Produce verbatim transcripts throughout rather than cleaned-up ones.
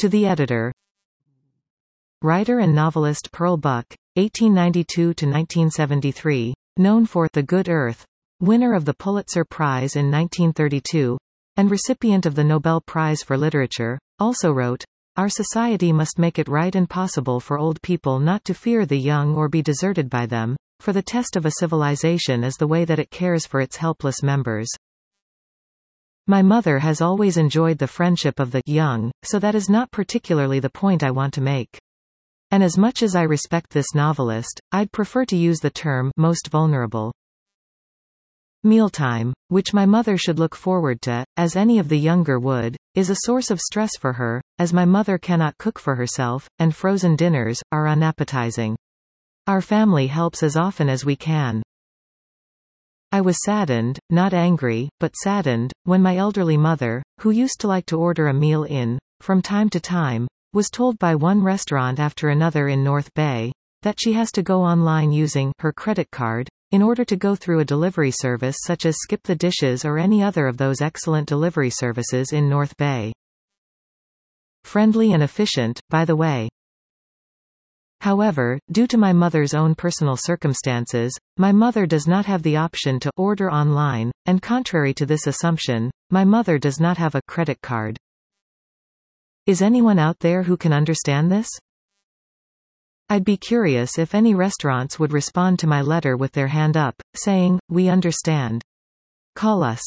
To the editor. Writer and novelist Pearl Buck, eighteen ninety-two to nineteen seventy-three, known for The Good Earth, winner of the Pulitzer Prize in nineteen thirty-two, and recipient of the Nobel Prize for Literature, also wrote, "Our society must make it right and possible for old people not to fear the young or be deserted by them, for the test of a civilization is the way that it cares for its helpless members. My mother has always enjoyed the friendship of the young, so that is not particularly the point I want to make. And as much as I respect this novelist, I'd prefer to use the term most vulnerable. Mealtime, which my mother should look forward to, as any of the younger would, is a source of stress for her, as my mother cannot cook for herself, and frozen dinners are unappetizing. Our family helps as often as we can. I was saddened, not angry, but saddened, when my elderly mother, who used to like to order a meal in, from time to time, was told by one restaurant after another in North Bay, that she has to go online using her credit card, in order to go through a delivery service such as Skip the Dishes or any other of those excellent delivery services in North Bay. Friendly and efficient, by the way. However, due to my mother's own personal circumstances, my mother does not have the option to order online, and contrary to this assumption, my mother does not have a credit card. Is anyone out there who can understand this? I'd be curious if any restaurants would respond to my letter with their hand up, saying, "We understand. Call us."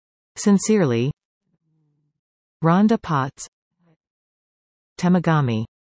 Sincerely, Rhonda Potts, Temagami.